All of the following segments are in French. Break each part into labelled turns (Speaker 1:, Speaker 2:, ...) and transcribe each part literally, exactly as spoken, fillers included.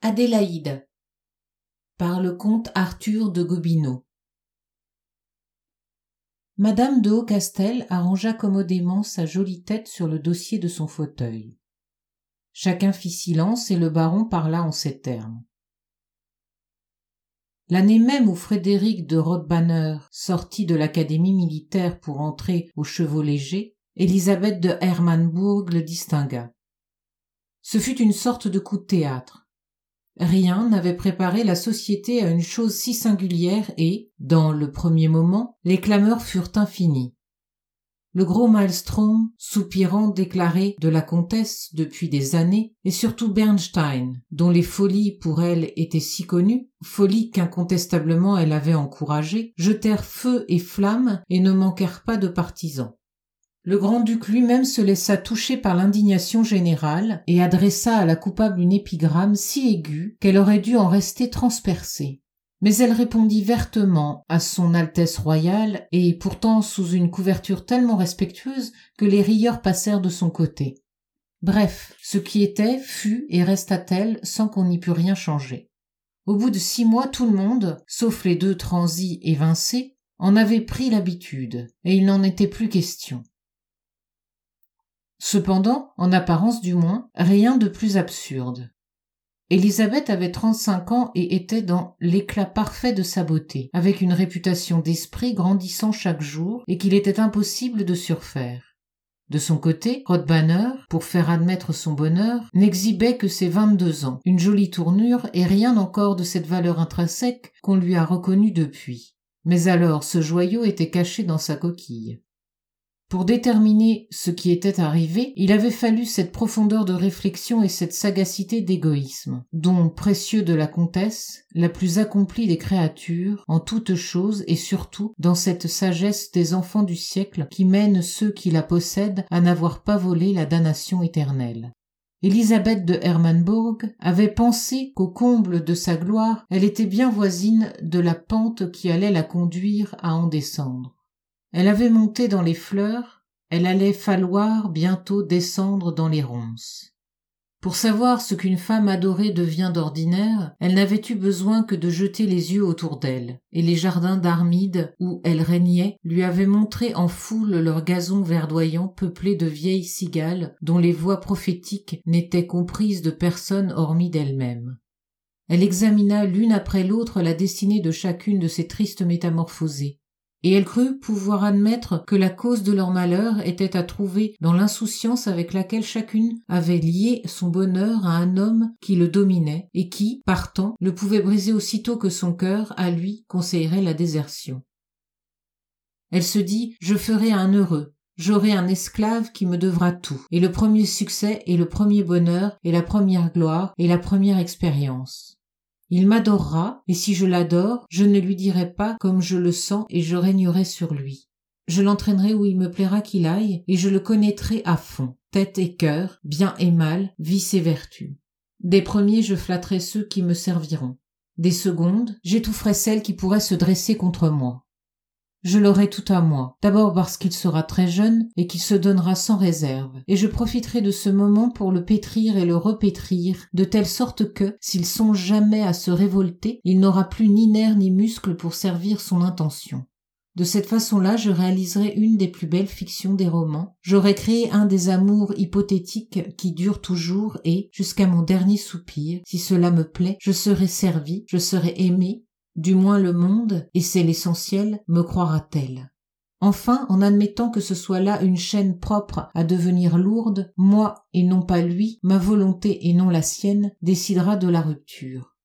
Speaker 1: Adélaïde par le comte Arthur de Gobineau. Madame de Hautcastel arrangea commodément sa jolie tête sur le dossier de son fauteuil. Chacun fit silence et le baron parla en ces termes. L'année même où Frédéric de Rothbanner sortit de l'académie militaire pour entrer aux chevaux légers, Élisabeth de Hermannsburg le distingua. Ce fut une sorte de coup de théâtre. Rien n'avait préparé la société à une chose si singulière et, dans le premier moment, les clameurs furent infinies. Le gros Maelstrom, soupirant, déclarait de la comtesse depuis des années, et surtout Bernstein, dont les folies pour elle étaient si connues, folies qu'incontestablement elle avait encouragées, jetèrent feu et flamme et ne manquèrent pas de partisans. Le grand-duc lui-même se laissa toucher par l'indignation générale et adressa à la coupable une épigramme si aiguë qu'elle aurait dû en rester transpercée. Mais elle répondit vertement à son Altesse royale et pourtant sous une couverture tellement respectueuse que les rieurs passèrent de son côté. Bref, ce qui était fut et resta tel sans qu'on n'y pût rien changer. Au bout de six mois, tout le monde, sauf les deux transis évincés, en avait pris l'habitude et il n'en était plus question. Cependant, en apparence du moins, rien de plus absurde. Élisabeth avait trente-cinq ans et était dans l'éclat parfait de sa beauté, avec une réputation d'esprit grandissant chaque jour et qu'il était impossible de surfaire. De son côté, Rothbanner, pour faire admettre son bonheur, n'exhibait que ses vingt-deux ans, une jolie tournure et rien encore de cette valeur intrinsèque qu'on lui a reconnue depuis. Mais alors ce joyau était caché dans sa coquille. Pour déterminer ce qui était arrivé, il avait fallu cette profondeur de réflexion et cette sagacité d'égoïsme, don précieux de la comtesse, la plus accomplie des créatures, en toutes choses et surtout dans cette sagesse des enfants du siècle qui mène ceux qui la possèdent à n'avoir pas volé la damnation éternelle. Élisabeth de Hermannsburg avait pensé qu'au comble de sa gloire, elle était bien voisine de la pente qui allait la conduire à en descendre. Elle avait monté dans les fleurs, elle allait falloir bientôt descendre dans les ronces. Pour savoir ce qu'une femme adorée devient d'ordinaire, elle n'avait eu besoin que de jeter les yeux autour d'elle, et les jardins d'Armide, où elle régnait, lui avaient montré en foule leurs gazons verdoyants peuplés de vieilles cigales dont les voix prophétiques n'étaient comprises de personne hormis d'elle-même. Elle examina l'une après l'autre la destinée de chacune de ces tristes métamorphosées. Et elle crut pouvoir admettre que la cause de leur malheur était à trouver dans l'insouciance avec laquelle chacune avait lié son bonheur à un homme qui le dominait et qui, partant, le pouvait briser aussitôt que son cœur, à lui, conseillerait la désertion. Elle se dit « Je ferai un heureux, j'aurai un esclave qui me devra tout, et le premier succès et le premier bonheur et la première gloire et la première expérience. » Il m'adorera, et si je l'adore, je ne lui dirai pas comme je le sens et je régnerai sur lui. Je l'entraînerai où il me plaira qu'il aille, et je le connaîtrai à fond, tête et cœur, bien et mal, vices et vertus. Des premiers, je flatterai ceux qui me serviront. Des secondes, j'étoufferai celles qui pourraient se dresser contre moi. Je l'aurai tout à moi, d'abord parce qu'il sera très jeune et qu'il se donnera sans réserve, et je profiterai de ce moment pour le pétrir et le repétrir, de telle sorte que, s'il songe jamais à se révolter, il n'aura plus ni nerfs ni muscles pour servir son intention. De cette façon-là, je réaliserai une des plus belles fictions des romans, j'aurai créé un des amours hypothétiques qui durent toujours et, jusqu'à mon dernier soupir, si cela me plaît, je serai servi, je serai aimé, du moins le monde, et c'est l'essentiel, me croira tel. Enfin, en admettant que ce soit là une chaîne propre à devenir lourde, moi et non pas lui, ma volonté et non la sienne, décidera de la rupture.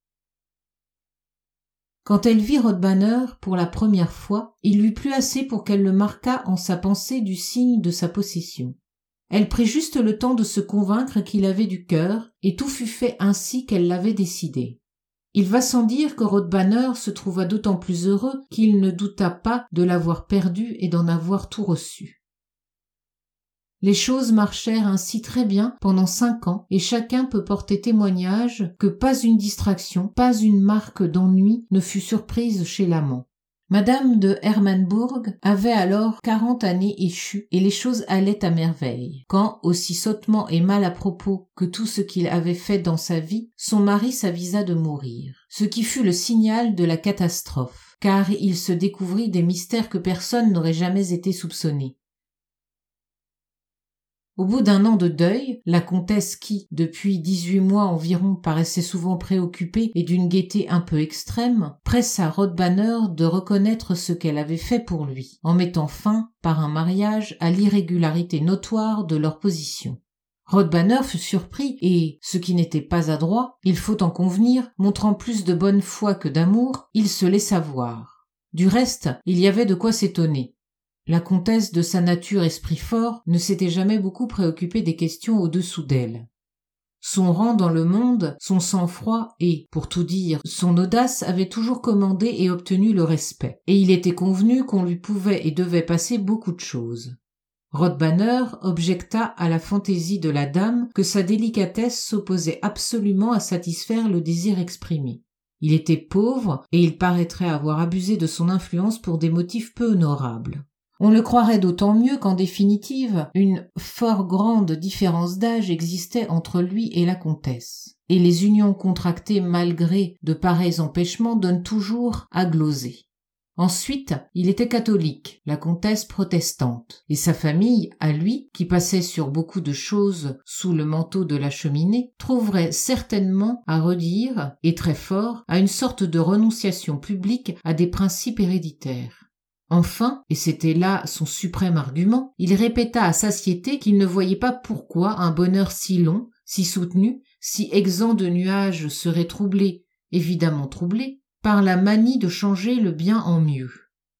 Speaker 1: Quand elle vit Rothbanner pour la première fois, il lui plut assez pour qu'elle le marquât en sa pensée du signe de sa possession. Elle prit juste le temps de se convaincre qu'il avait du cœur, et tout fut fait ainsi qu'elle l'avait décidé. Il va sans dire que Rothbanner se trouva d'autant plus heureux qu'il ne douta pas de l'avoir perdu et d'en avoir tout reçu. Les choses marchèrent ainsi très bien pendant cinq ans et chacun peut porter témoignage que pas une distraction, pas une marque d'ennui ne fut surprise chez l'amant. Madame de Hermannsburg avait alors quarante années échues et les choses allaient à merveille, quand, aussi sottement et mal à propos que tout ce qu'il avait fait dans sa vie, son mari s'avisa de mourir, ce qui fut le signal de la catastrophe, car il se découvrit des mystères que personne n'aurait jamais été soupçonné. Au bout d'un an de deuil, la comtesse qui, depuis dix-huit mois environ, paraissait souvent préoccupée et d'une gaieté un peu extrême, pressa Rodbanner de reconnaître ce qu'elle avait fait pour lui, en mettant fin, par un mariage, à l'irrégularité notoire de leur position. Rodbanner fut surpris et, ce qui n'était pas adroit, il faut en convenir, montrant plus de bonne foi que d'amour, il se laissa voir. Du reste, il y avait de quoi s'étonner. La comtesse, de sa nature esprit fort, ne s'était jamais beaucoup préoccupée des questions au-dessous d'elle. Son rang dans le monde, son sang-froid et, pour tout dire, son audace avaient toujours commandé et obtenu le respect, et il était convenu qu'on lui pouvait et devait passer beaucoup de choses. Rodbanner objecta à la fantaisie de la dame que sa délicatesse s'opposait absolument à satisfaire le désir exprimé. Il était pauvre et il paraîtrait avoir abusé de son influence pour des motifs peu honorables. On le croirait d'autant mieux qu'en définitive, une fort grande différence d'âge existait entre lui et la comtesse, et les unions contractées malgré de pareils empêchements donnent toujours à gloser. Ensuite, il était catholique, la comtesse protestante, et sa famille, à lui, qui passait sur beaucoup de choses sous le manteau de la cheminée, trouverait certainement à redire, et très fort, à une sorte de renonciation publique à des principes héréditaires. Enfin, et c'était là son suprême argument, il répéta à satiété qu'il ne voyait pas pourquoi un bonheur si long, si soutenu, si exempt de nuages serait troublé, évidemment troublé, par la manie de changer le bien en mieux.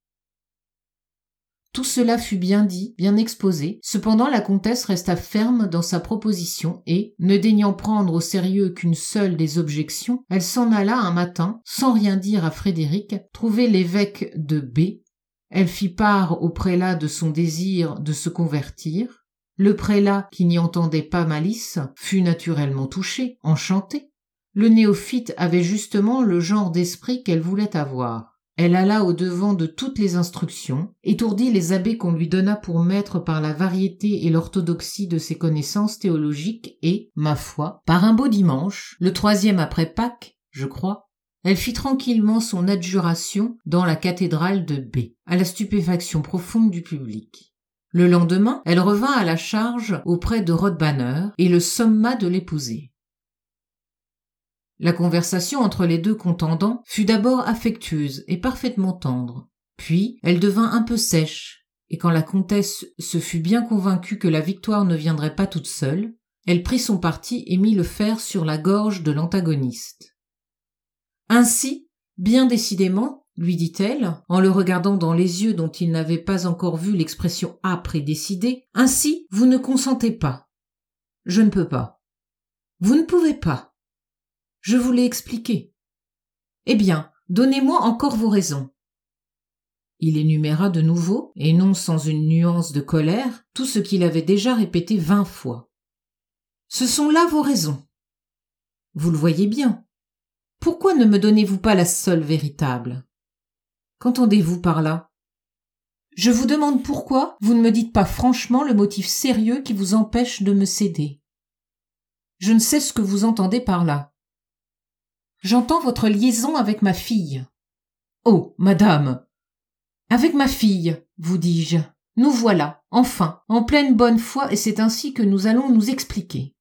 Speaker 1: Tout cela fut bien dit, bien exposé, cependant la comtesse resta ferme dans sa proposition et, ne daignant prendre au sérieux qu'une seule des objections, elle s'en alla un matin, sans rien dire à Frédéric, trouver l'évêque de B. Elle fit part au prélat de son désir de se convertir. Le prélat, qui n'y entendait pas malice, fut naturellement touché, enchanté. Le néophyte avait justement le genre d'esprit qu'elle voulait avoir. Elle alla au-devant de toutes les instructions, étourdit les abbés qu'on lui donna pour maître par la variété et l'orthodoxie de ses connaissances théologiques et, ma foi, par un beau dimanche, le troisième après Pâques, je crois, elle fit tranquillement son adjuration dans la cathédrale de B, à la stupéfaction profonde du public. Le lendemain, elle revint à la charge auprès de Rodbanner et le somma de l'épouser. La conversation entre les deux contendants fut d'abord affectueuse et parfaitement tendre. Puis, elle devint un peu sèche, et quand la comtesse se fut bien convaincue que la victoire ne viendrait pas toute seule, elle prit son parti et mit le fer sur la gorge de l'antagoniste. Ainsi, bien décidément, lui dit-elle, en le regardant dans les yeux dont il n'avait pas encore vu l'expression âpre et décidée, ainsi, vous ne consentez pas. Je ne peux pas. Vous ne pouvez pas. Je vous l'ai expliqué. Eh bien, donnez-moi encore vos raisons. Il énuméra de nouveau, et non sans une nuance de colère, tout ce qu'il avait déjà répété vingt fois. Ce sont là vos raisons. Vous le voyez bien. Pourquoi ne me donnez-vous pas la seule véritable? Qu'entendez-vous par là? Je vous demande pourquoi vous ne me dites pas franchement le motif sérieux qui vous empêche de me céder. Je ne sais ce que vous entendez par là. J'entends votre liaison avec ma fille. Oh, madame! Avec ma fille, vous dis-je. Nous voilà, enfin, en pleine bonne foi, et c'est ainsi que nous allons nous expliquer.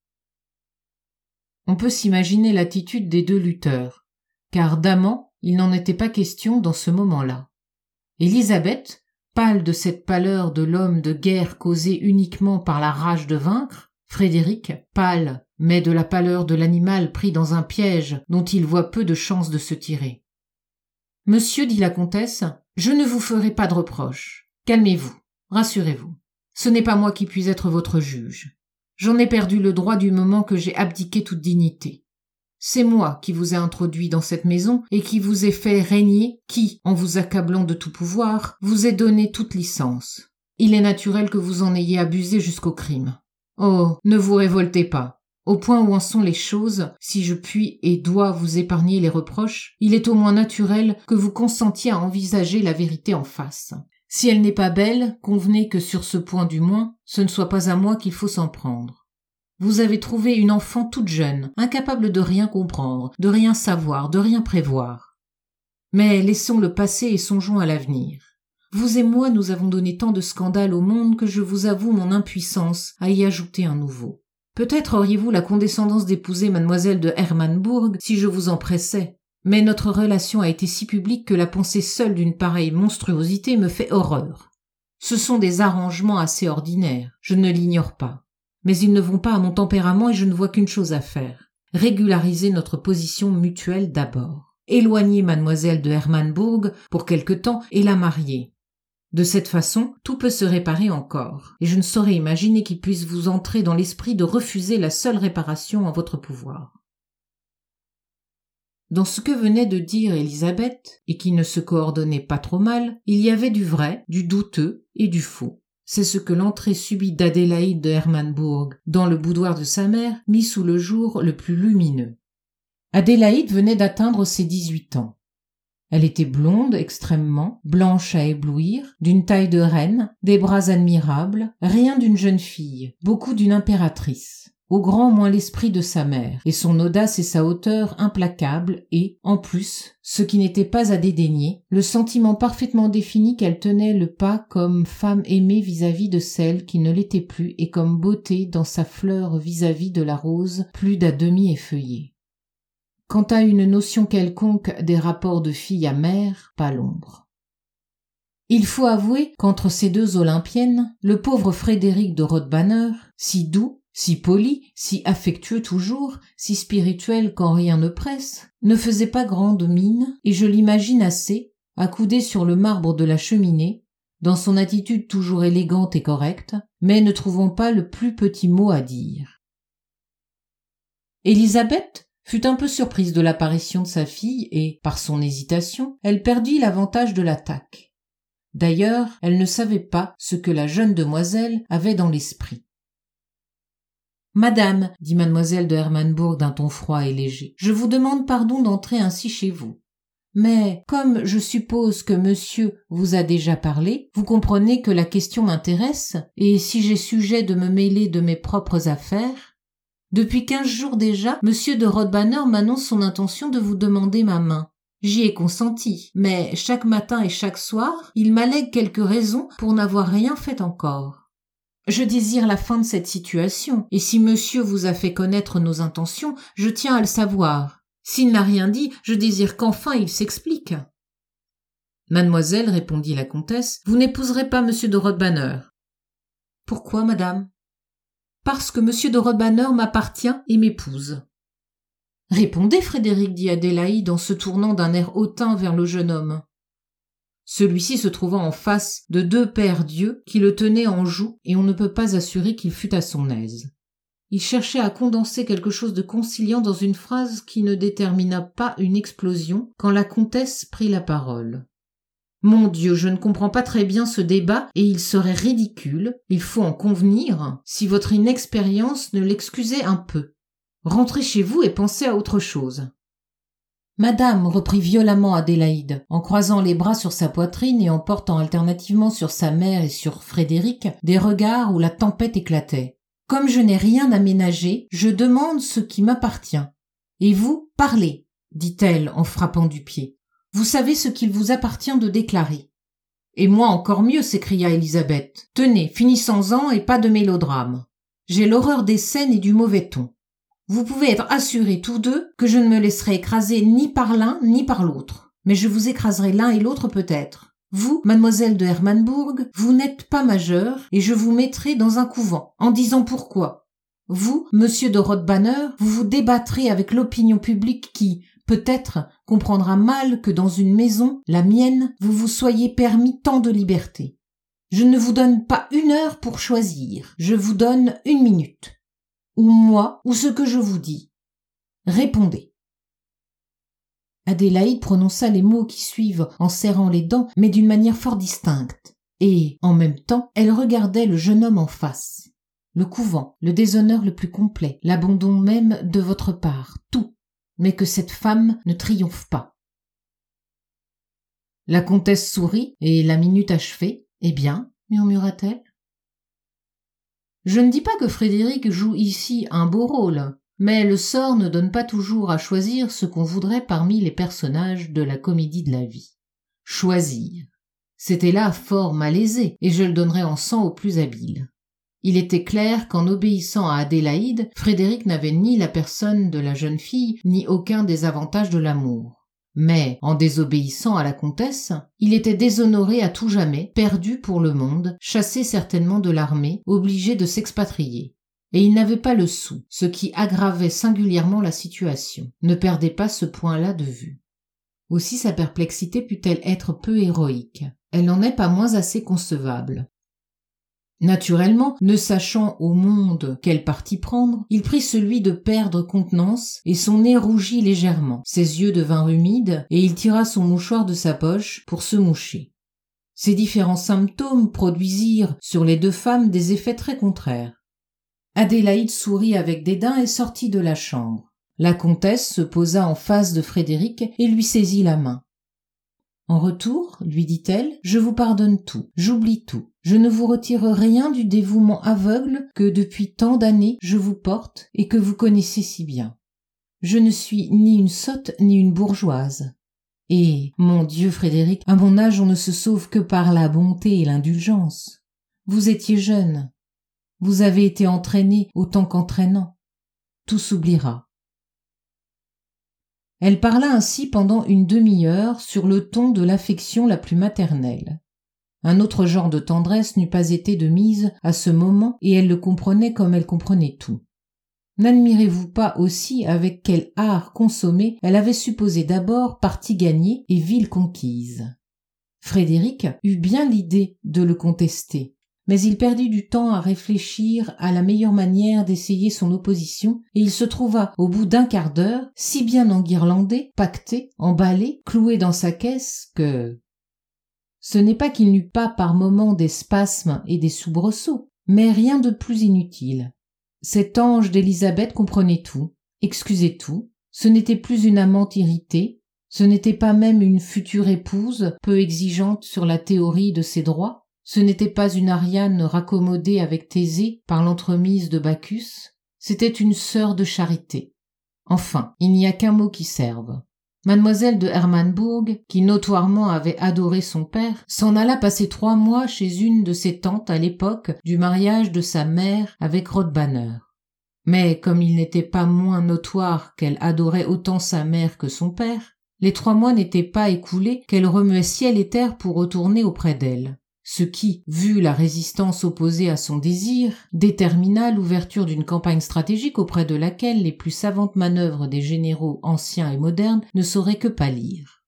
Speaker 1: On peut s'imaginer l'attitude des deux lutteurs, car d'amant, il n'en était pas question dans ce moment-là. Élisabeth, pâle de cette pâleur de l'homme de guerre causée uniquement par la rage de vaincre, Frédéric, pâle, mais de la pâleur de l'animal pris dans un piège dont il voit peu de chances de se tirer. « Monsieur, dit la comtesse, je ne vous ferai pas de reproches. Calmez-vous, rassurez-vous. Ce n'est pas moi qui puis être votre juge. J'en ai perdu le droit du moment que j'ai abdiqué toute dignité. C'est moi qui vous ai introduit dans cette maison et qui vous ai fait régner, qui, en vous accablant de tout pouvoir, vous ai donné toute licence. Il est naturel que vous en ayez abusé jusqu'au crime. Oh, ne vous révoltez pas. Au point où en sont les choses, si je puis et dois vous épargner les reproches, il est au moins naturel que vous consentiez à envisager la vérité en face. Si elle n'est pas belle, convenez que sur ce point du moins, ce ne soit pas à moi qu'il faut s'en prendre. Vous avez trouvé une enfant toute jeune, incapable de rien comprendre, de rien savoir, de rien prévoir. Mais laissons le passé et songeons à l'avenir. Vous et moi, nous avons donné tant de scandales au monde que je vous avoue mon impuissance à y ajouter un nouveau. Peut-être auriez-vous la condescendance d'épouser mademoiselle de Hermannsburg si je vous en pressais, mais notre relation a été si publique que la pensée seule d'une pareille monstruosité me fait horreur. Ce sont des arrangements assez ordinaires, je ne l'ignore pas, mais ils ne vont pas à mon tempérament et je ne vois qu'une chose à faire, régulariser notre position mutuelle d'abord, éloigner mademoiselle de Hermannsburg pour quelque temps et la marier. De cette façon, tout peut se réparer encore, et je ne saurais imaginer qu'il puisse vous entrer dans l'esprit de refuser la seule réparation en votre pouvoir. Dans ce que venait de dire Élisabeth, et qui ne se coordonnait pas trop mal, il y avait du vrai, du douteux et du faux. C'est ce que l'entrée subite d'Adélaïde de Hermannsburg dans le boudoir de sa mère mit sous le jour le plus lumineux. Adélaïde venait d'atteindre ses dix-huit ans. Elle était blonde extrêmement, blanche à éblouir, d'une taille de reine, des bras admirables, rien d'une jeune fille, beaucoup d'une impératrice. Au grand moins l'esprit de sa mère, et son audace et sa hauteur implacables, et, en plus, ce qui n'était pas à dédaigner, le sentiment parfaitement défini qu'elle tenait le pas comme femme aimée vis-à-vis de celle qui ne l'était plus et comme beauté dans sa fleur vis-à-vis de la rose plus d'à demi effeuillée. Quant à une notion quelconque des rapports de fille à mère, pas l'ombre. Il faut avouer qu'entre ces deux olympiennes, le pauvre Frédéric de Rothbanner, si doux, si poli, si affectueux toujours, si spirituel quand rien ne presse, ne faisait pas grande mine, et je l'imagine assez, accoudé sur le marbre de la cheminée, dans son attitude toujours élégante et correcte, mais ne trouvant pas le plus petit mot à dire. Élisabeth fut un peu surprise de l'apparition de sa fille et, par son hésitation, elle perdit l'avantage de l'attaque. D'ailleurs, elle ne savait pas ce que la jeune demoiselle avait dans l'esprit. « Madame, dit mademoiselle de Hermannsburg d'un ton froid et léger, je vous demande pardon d'entrer ainsi chez vous. Mais, comme je suppose que monsieur vous a déjà parlé, vous comprenez que la question m'intéresse, et si j'ai sujet de me mêler de mes propres affaires, depuis quinze jours déjà, monsieur de Rothbanner m'annonce son intention de vous demander ma main. J'y ai consenti, mais chaque matin et chaque soir, il m'allègue quelques raisons pour n'avoir rien fait encore. Je désire la fin de cette situation, et si monsieur vous a fait connaître nos intentions, je tiens à le savoir. S'il n'a rien dit, je désire qu'enfin il s'explique. Mademoiselle, répondit la comtesse, vous n'épouserez pas monsieur de Rothbanner. Pourquoi, madame? Parce que monsieur de Rothbanner m'appartient et m'épouse. Répondez, Frédéric, dit Adélaïde en se tournant d'un air hautain vers le jeune homme. Celui-ci se trouvant en face de deux pères dieux qui le tenaient en joue et on ne peut pas assurer qu'il fût à son aise. Il cherchait à condenser quelque chose de conciliant dans une phrase qui ne détermina pas une explosion quand la comtesse prit la parole. Mon Dieu, je ne comprends pas très bien ce débat et il serait ridicule, il faut en convenir, si votre inexpérience ne l'excusait un peu. Rentrez chez vous et pensez à autre chose. Madame, reprit violemment Adélaïde, en croisant les bras sur sa poitrine et en portant alternativement sur sa mère et sur Frédéric des regards où la tempête éclatait. Comme je n'ai rien à ménager, je demande ce qui m'appartient. Et vous, parlez, dit-elle en frappant du pied. Vous savez ce qu'il vous appartient de déclarer. Et moi encore mieux, s'écria Élisabeth. Tenez, finissons-en et pas de mélodrame. J'ai l'horreur des scènes et du mauvais ton. Vous pouvez être assurés tous deux que je ne me laisserai écraser ni par l'un ni par l'autre. Mais je vous écraserai l'un et l'autre peut-être. Vous, mademoiselle de Hermannsburg, vous n'êtes pas majeure et je vous mettrai dans un couvent, en disant pourquoi. Vous, monsieur de Rothbanner, vous vous débattrez avec l'opinion publique qui, peut-être, comprendra mal que dans une maison, la mienne, vous vous soyez permis tant de liberté. Je ne vous donne pas une heure pour choisir, je vous donne une minute. Ou moi, ou ce que je vous dis. Répondez. Adélaïde prononça les mots qui suivent en serrant les dents, mais d'une manière fort distincte. Et, en même temps, elle regardait le jeune homme en face. le couvent, le déshonneur le plus complet, l'abandon même de votre part, tout, mais que cette femme ne triomphe pas. » La comtesse sourit, et la minute achevée, « Eh bien, murmura-t-elle. » Je ne dis pas que Frédéric joue ici un beau rôle, mais le sort ne donne pas toujours à choisir ce qu'on voudrait parmi les personnages de la comédie de la vie. Choisir. C'était là fort malaisé, et je le donnerais en cent aux plus habiles. Il était clair qu'en obéissant à Adélaïde, Frédéric n'avait ni la personne de la jeune fille, ni aucun des avantages de l'amour. Mais, en désobéissant à la comtesse, il était déshonoré à tout jamais, perdu pour le monde, chassé certainement de l'armée, obligé de s'expatrier. Et il n'avait pas le sou, ce qui aggravait singulièrement la situation. Ne perdez pas ce point-là de vue. Aussi sa perplexité put-elle être peu héroïque. Elle n'en est pas moins assez concevable. Naturellement, ne sachant au monde quel parti prendre, il prit celui de perdre contenance, et son nez rougit légèrement, ses yeux devinrent humides, et il tira son mouchoir de sa poche pour se moucher. Ces différents symptômes produisirent sur les deux femmes des effets très contraires. Adélaïde sourit avec dédain et sortit de la chambre. La comtesse se posa en face de Frédéric et lui saisit la main. « En retour, lui dit-elle, je vous pardonne tout, j'oublie tout. Je ne vous retire rien du dévouement aveugle que depuis tant d'années je vous porte et que vous connaissez si bien. Je ne suis ni une sotte ni une bourgeoise. Et, mon Dieu, Frédéric, à mon âge on ne se sauve que par la bonté et l'indulgence. Vous étiez jeune. Vous avez été entraîné autant qu'entraînant. Tout s'oubliera. » Elle parla ainsi pendant une demi-heure sur le ton de l'affection la plus maternelle. Un autre genre de tendresse n'eût pas été de mise à ce moment et elle le comprenait comme elle comprenait tout. N'admirez-vous pas aussi avec quel art consommé elle avait supposé d'abord partie gagnée et ville conquise? Frédéric eut bien l'idée de le contester, mais il perdit du temps à réfléchir à la meilleure manière d'essayer son opposition, et il se trouva au bout d'un quart d'heure si bien enguirlandé, pacté, emballé, cloué dans sa caisse que... Ce n'est pas qu'il n'eût pas par moments des spasmes et des soubresauts, mais rien de plus inutile. Cet ange d'Élisabeth comprenait tout, excusait tout, ce n'était plus une amante irritée, ce n'était pas même une future épouse peu exigeante sur la théorie de ses droits, ce n'était pas une Ariane raccommodée avec Thésée par l'entremise de Bacchus, c'était une sœur de charité. Enfin, il n'y a qu'un mot qui serve. Mademoiselle de Hermannsburg, qui notoirement avait adoré son père, s'en alla passer trois mois chez une de ses tantes à l'époque du mariage de sa mère avec Rodbanner. Mais comme il n'était pas moins notoire qu'elle adorait autant sa mère que son père, les trois mois n'étaient pas écoulés qu'elle remuait ciel et terre pour retourner auprès d'elle. Ce qui, vu la résistance opposée à son désir, détermina l'ouverture d'une campagne stratégique auprès de laquelle les plus savantes manœuvres des généraux anciens et modernes ne sauraient que pâlir.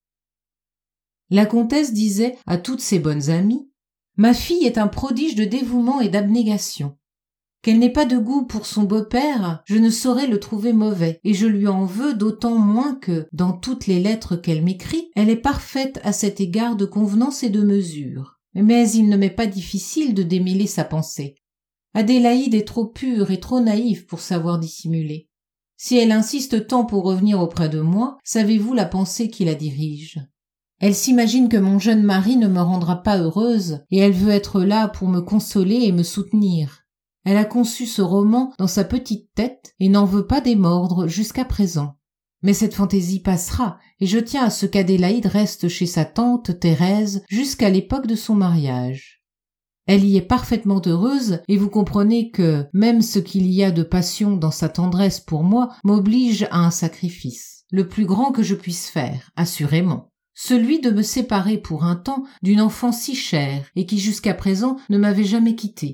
Speaker 1: La comtesse disait à toutes ses bonnes amies « Ma fille est un prodige de dévouement et d'abnégation. Qu'elle n'ait pas de goût pour son beau-père, je ne saurais le trouver mauvais, et je lui en veux d'autant moins que, dans toutes les lettres qu'elle m'écrit, elle est parfaite à cet égard de convenance et de mesure. Mais il ne m'est pas difficile de démêler sa pensée. Adélaïde est trop pure et trop naïve pour savoir dissimuler. Si elle insiste tant pour revenir auprès de moi, savez-vous la pensée qui la dirige? Elle s'imagine que mon jeune mari ne me rendra pas heureuse, et elle veut être là pour me consoler et me soutenir. Elle a conçu ce roman dans sa petite tête et n'en veut pas démordre jusqu'à présent. Mais cette fantaisie passera, et je tiens à ce qu'Adélaïde reste chez sa tante Thérèse jusqu'à l'époque de son mariage. Elle y est parfaitement heureuse, et vous comprenez que même ce qu'il y a de passion dans sa tendresse pour moi m'oblige à un sacrifice, le plus grand que je puisse faire, assurément, celui de me séparer pour un temps d'une enfant si chère et qui jusqu'à présent ne m'avait jamais quittée.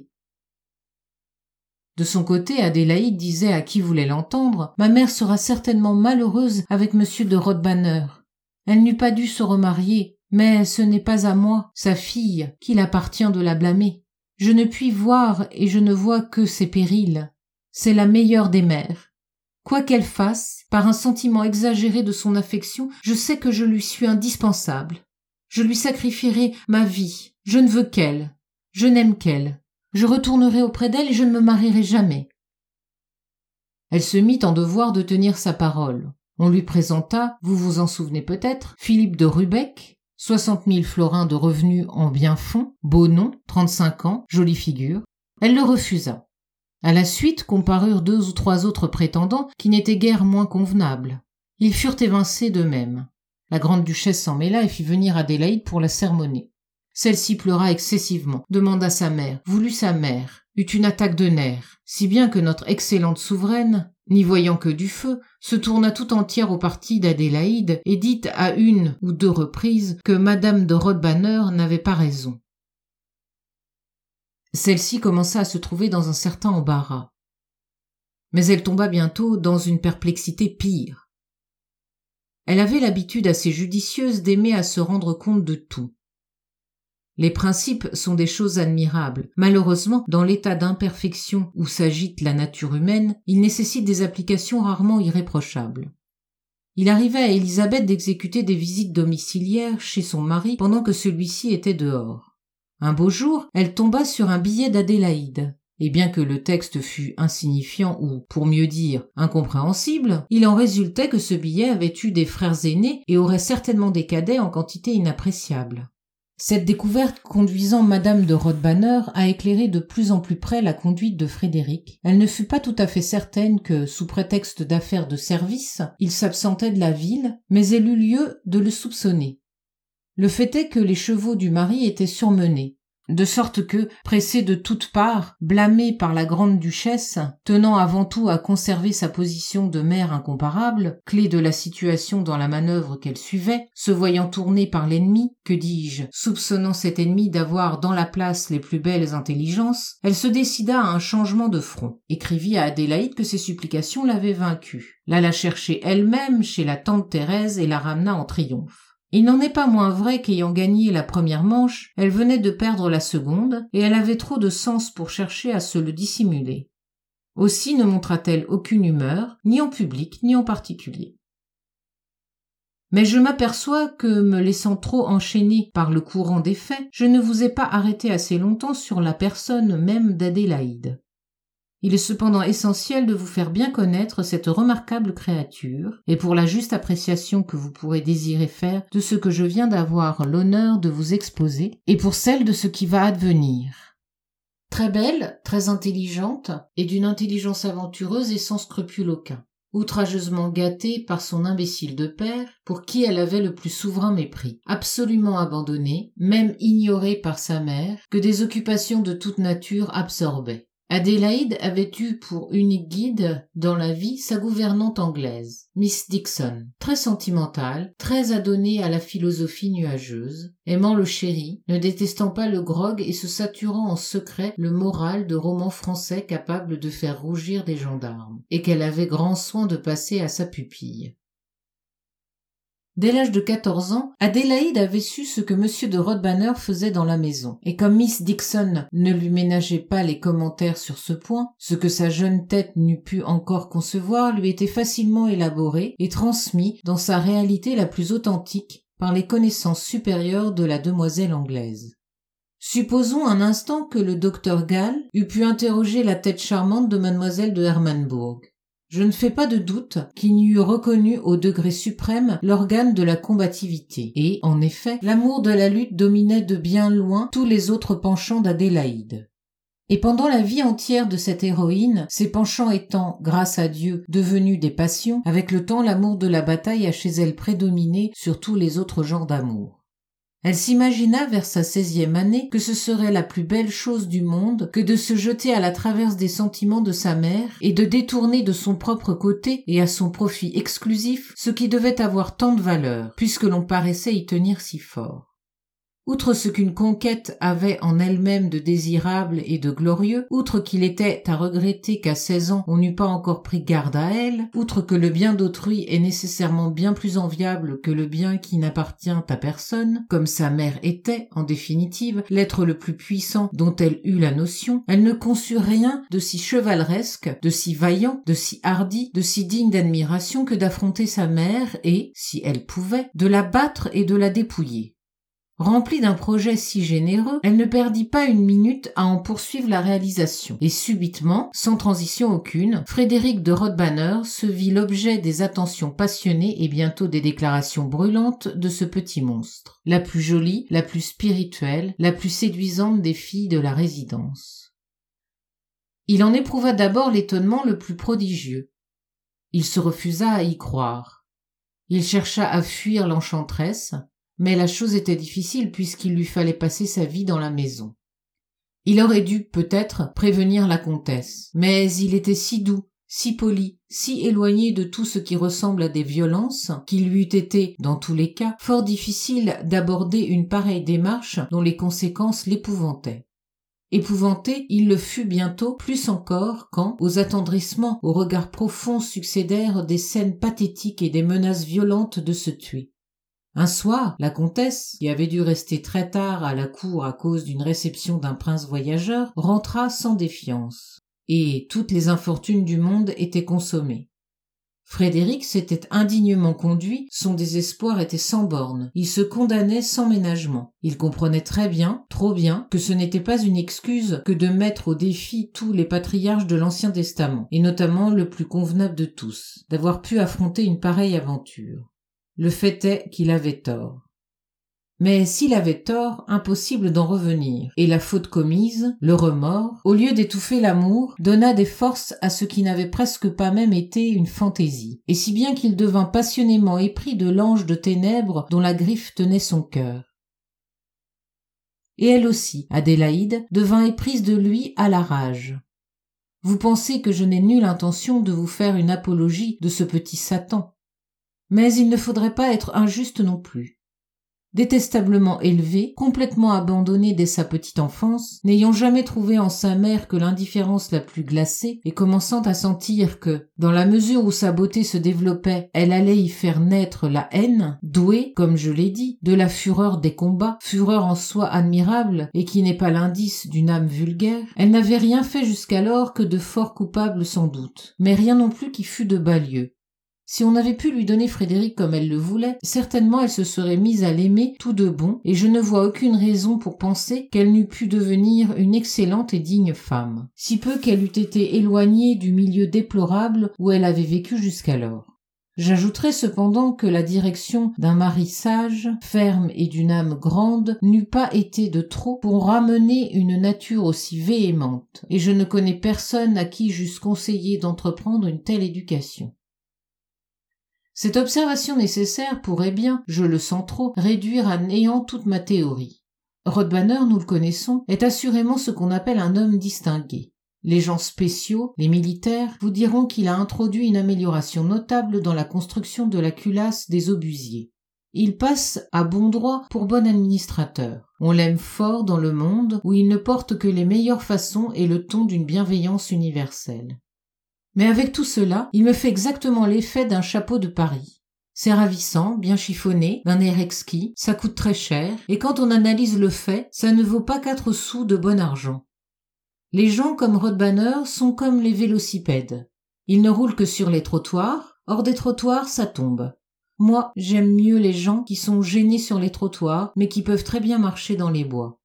Speaker 1: De son côté, Adélaïde disait à qui voulait l'entendre « Ma mère sera certainement malheureuse avec monsieur de Rodbanner. Elle n'eût pas dû se remarier, mais ce n'est pas à moi, sa fille, qu'il appartient de la blâmer. Je ne puis voir et je ne vois que ses périls. C'est la meilleure des mères. Quoi qu'elle fasse, par un sentiment exagéré de son affection, je sais que je lui suis indispensable. Je lui sacrifierai ma vie. Je ne veux qu'elle. Je n'aime qu'elle. Je retournerai auprès d'elle et je ne me marierai jamais. » Elle se mit en devoir de tenir sa parole. On lui présenta, vous vous en souvenez peut-être, Philippe de Rubeck, soixante mille florins de revenus en biens-fonds, beau nom, trente-cinq ans, jolie figure. Elle le refusa. À la suite comparurent deux ou trois autres prétendants qui n'étaient guère moins convenables. Ils furent évincés d'eux-mêmes. La grande-duchesse s'en mêla et fit venir Adélaïde pour la sermonner. Celle-ci pleura excessivement, demanda sa mère, voulut sa mère, eut une attaque de nerfs, si bien que notre excellente souveraine, n'y voyant que du feu, se tourna tout entière au parti d'Adélaïde et dit à une ou deux reprises que madame de Rodbanner n'avait pas raison. Celle-ci commença à se trouver dans un certain embarras. Mais elle tomba bientôt dans une perplexité pire. Elle avait l'habitude assez judicieuse d'aimer à se rendre compte de tout. Les principes sont des choses admirables. Malheureusement, dans l'état d'imperfection où s'agite la nature humaine, ils nécessitent des applications rarement irréprochables. Il arrivait à Élisabeth d'exécuter des visites domiciliaires chez son mari pendant que celui-ci était dehors. Un beau jour, elle tomba sur un billet d'Adélaïde. Et bien que le texte fût insignifiant ou, pour mieux dire, incompréhensible, il en résultait que ce billet avait eu des frères aînés et aurait certainement des cadets en quantité inappréciable. Cette découverte conduisant madame de Rodbanner à éclairer de plus en plus près la conduite de Frédéric, elle ne fut pas tout à fait certaine que, sous prétexte d'affaires de service, il s'absentait de la ville, mais elle eut lieu de le soupçonner. Le fait est que les chevaux du mari étaient surmenés, de sorte que, pressé de toutes parts, blâmé par la grande-duchesse, tenant avant tout à conserver sa position de mère incomparable, clé de la situation dans la manœuvre qu'elle suivait, se voyant tournée par l'ennemi, que dis-je, soupçonnant cet ennemi d'avoir dans la place les plus belles intelligences, elle se décida à un changement de front, écrivit à Adélaïde que ses supplications l'avaient vaincue, l'alla chercher elle-même chez la tante Thérèse et la ramena en triomphe. Il n'en est pas moins vrai qu'ayant gagné la première manche, elle venait de perdre la seconde, et elle avait trop de sens pour chercher à se le dissimuler. Aussi ne montra-t-elle aucune humeur, ni en public, ni en particulier. Mais je m'aperçois que, me laissant trop enchaîner par le courant des faits, je ne vous ai pas arrêté assez longtemps sur la personne même d'Adélaïde. Il est cependant essentiel de vous faire bien connaître cette remarquable créature, et pour la juste appréciation que vous pourrez désirer faire de ce que je viens d'avoir l'honneur de vous exposer, et pour celle de ce qui va advenir. Très belle, très intelligente, et d'une intelligence aventureuse et sans scrupule aucun. Outrageusement gâtée par son imbécile de père, pour qui elle avait le plus souverain mépris, absolument abandonnée, même ignorée par sa mère, que des occupations de toute nature absorbaient. Adélaïde avait eu pour unique guide dans la vie sa gouvernante anglaise, Miss Dixon, très sentimentale, très adonnée à la philosophie nuageuse, aimant le sherry, ne détestant pas le grog et se saturant en secret le moral de romans français capables de faire rougir des gendarmes, et qu'elle avait grand soin de passer à sa pupille. Dès l'âge de quatorze ans, Adélaïde avait su ce que M. de Rodbanner faisait dans la maison, et comme Miss Dixon ne lui ménageait pas les commentaires sur ce point, ce que sa jeune tête n'eût pu encore concevoir lui était facilement élaboré et transmis dans sa réalité la plus authentique par les connaissances supérieures de la demoiselle anglaise. Supposons un instant que le docteur Gall eût pu interroger la tête charmante de mademoiselle de Hermannsburg. Je ne fais pas de doute qu'il n'y eût reconnu au degré suprême l'organe de la combativité, et, en effet, l'amour de la lutte dominait de bien loin tous les autres penchants d'Adélaïde. Et pendant la vie entière de cette héroïne, ces penchants étant, grâce à Dieu, devenus des passions, avec le temps l'amour de la bataille a chez elle prédominé sur tous les autres genres d'amour. Elle s'imagina vers sa seizième année que ce serait la plus belle chose du monde que de se jeter à la traverse des sentiments de sa mère et de détourner de son propre côté et à son profit exclusif ce qui devait avoir tant de valeur, puisque l'on paraissait y tenir si fort. Outre ce qu'une conquête avait en elle-même de désirable et de glorieux, outre qu'il était à regretter qu'à seize ans on n'eût pas encore pris garde à elle, outre que le bien d'autrui est nécessairement bien plus enviable que le bien qui n'appartient à personne, comme sa mère était, en définitive, l'être le plus puissant dont elle eut la notion, elle ne conçut rien de si chevaleresque, de si vaillant, de si hardi, de si digne d'admiration que d'affronter sa mère et, si elle pouvait, de la battre et de la dépouiller. Remplie d'un projet si généreux, elle ne perdit pas une minute à en poursuivre la réalisation. Et subitement, sans transition aucune, Frédéric de Rodbanner se vit l'objet des attentions passionnées et bientôt des déclarations brûlantes de ce petit monstre, la plus jolie, la plus spirituelle, la plus séduisante des filles de la résidence. Il en éprouva d'abord l'étonnement le plus prodigieux. Il se refusa à y croire. Il chercha à fuir l'enchanteresse, mais la chose était difficile puisqu'il lui fallait passer sa vie dans la maison. Il aurait dû, peut-être, prévenir la comtesse, mais il était si doux, si poli, si éloigné de tout ce qui ressemble à des violences, qu'il lui eût été, dans tous les cas, fort difficile d'aborder une pareille démarche dont les conséquences l'épouvantaient. Épouvanté, il le fut bientôt, plus encore quand, aux attendrissements, aux regards profonds succédèrent des scènes pathétiques et des menaces violentes de se tuer. Un soir, la comtesse, qui avait dû rester très tard à la cour à cause d'une réception d'un prince voyageur, rentra sans défiance, et toutes les infortunes du monde étaient consommées. Frédéric s'était indignement conduit, son désespoir était sans bornes, il se condamnait sans ménagement. Il comprenait très bien, trop bien, que ce n'était pas une excuse que de mettre au défi tous les patriarches de l'Ancien Testament, et notamment le plus convenable de tous, d'avoir pu affronter une pareille aventure. Le fait est qu'il avait tort. Mais s'il avait tort, impossible d'en revenir, et la faute commise, le remords, au lieu d'étouffer l'amour, donna des forces à ce qui n'avait presque pas même été une fantaisie, et si bien qu'il devint passionnément épris de l'ange de ténèbres dont la griffe tenait son cœur. Et elle aussi, Adélaïde, devint éprise de lui à la rage. Vous pensez que je n'ai nulle intention de vous faire une apologie de ce petit Satan. Mais il ne faudrait pas être injuste non plus. Détestablement élevé, complètement abandonné dès sa petite enfance, n'ayant jamais trouvé en sa mère que l'indifférence la plus glacée et commençant à sentir que, dans la mesure où sa beauté se développait, elle allait y faire naître la haine, douée, comme je l'ai dit, de la fureur des combats, fureur en soi admirable et qui n'est pas l'indice d'une âme vulgaire, elle n'avait rien fait jusqu'alors que de fort coupable sans doute, mais rien non plus qui fût de bas lieu. Si on avait pu lui donner Frédéric comme elle le voulait, certainement elle se serait mise à l'aimer tout de bon, et je ne vois aucune raison pour penser qu'elle n'eût pu devenir une excellente et digne femme, si peu qu'elle eût été éloignée du milieu déplorable où elle avait vécu jusqu'alors. J'ajouterai cependant que la direction d'un mari sage, ferme et d'une âme grande n'eût pas été de trop pour ramener une nature aussi véhémente, et je ne connais personne à qui j'eusse conseillé d'entreprendre une telle éducation. Cette observation nécessaire pourrait bien, je le sens trop, réduire à néant toute ma théorie. Rodbanner, nous le connaissons, est assurément ce qu'on appelle un homme distingué. Les gens spéciaux, les militaires, vous diront qu'il a introduit une amélioration notable dans la construction de la culasse des obusiers. Il passe à bon droit pour bon administrateur. On l'aime fort dans le monde où il ne porte que les meilleures façons et le ton d'une bienveillance universelle. Mais avec tout cela, il me fait exactement l'effet d'un chapeau de Paris. C'est ravissant, bien chiffonné, d'un air exquis, ça coûte très cher, et quand on analyse le fait, ça ne vaut pas quatre sous de bon argent. Les gens comme Rodbanner sont comme les vélocipèdes. Ils ne roulent que sur les trottoirs, hors des trottoirs, ça tombe. Moi, j'aime mieux les gens qui sont gênés sur les trottoirs, mais qui peuvent très bien marcher dans les bois.